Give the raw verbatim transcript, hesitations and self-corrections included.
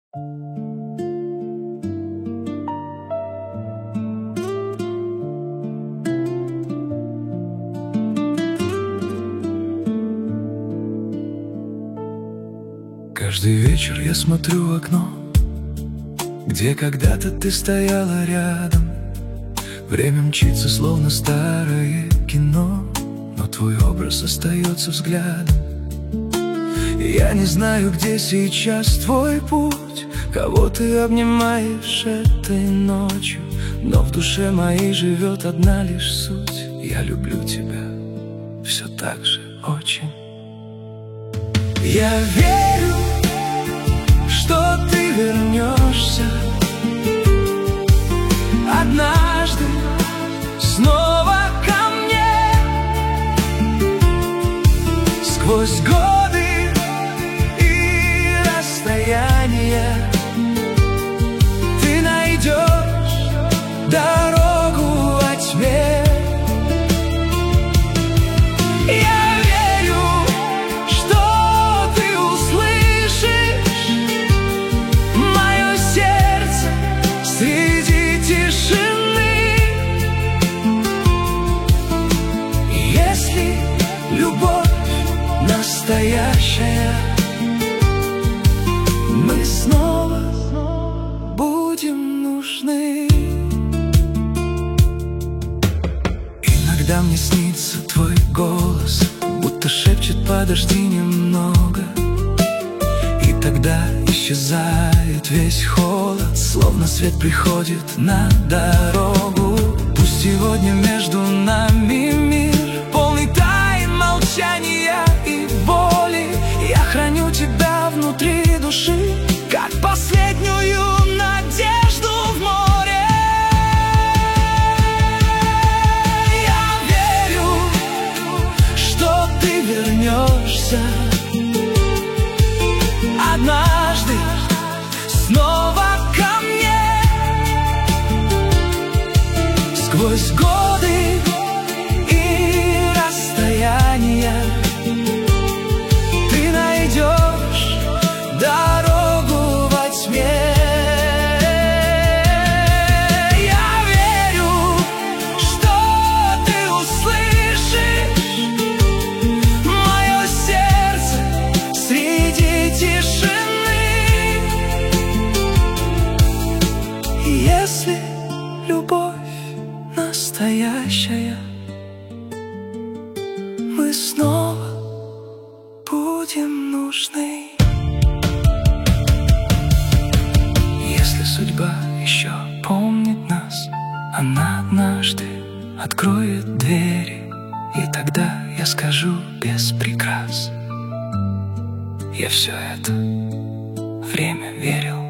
Каждый вечер я смотрю в окно, где когда-то ты стояла рядом. Время мчится, словно старое кино, но твой образ остается взглядом. И я не знаю, где сейчас твой путь, кого ты обнимаешь этой ночью, но в душе моей живет одна лишь суть: я люблю тебя все так же очень. Я верю, что ты вернешься однажды снова ко мне. Сквозь годы и расстояния ты найдешь дорогу во тьме. Я настоящая, мы снова будем нужны. Иногда мне снится твой голос, будто шепчет: подожди немного. И тогда исчезает весь холод, словно свет приходит на дорогу. Пусть сегодня между нами мир, полный тайн, молчания и боли. Я храню тебя внутри души, как последнюю надежду в море. Я верю, что ты вернешься однажды снова ко мне. Сквозь годы и расстояния ты найдешь дорогу во тьме. Я верю, что ты услышишь мое сердце среди тишины. Если любовь настоящая, мы снова будем нужны. Если судьба еще помнит нас, она однажды откроет двери, и тогда я скажу без прикрас: я все это время верил.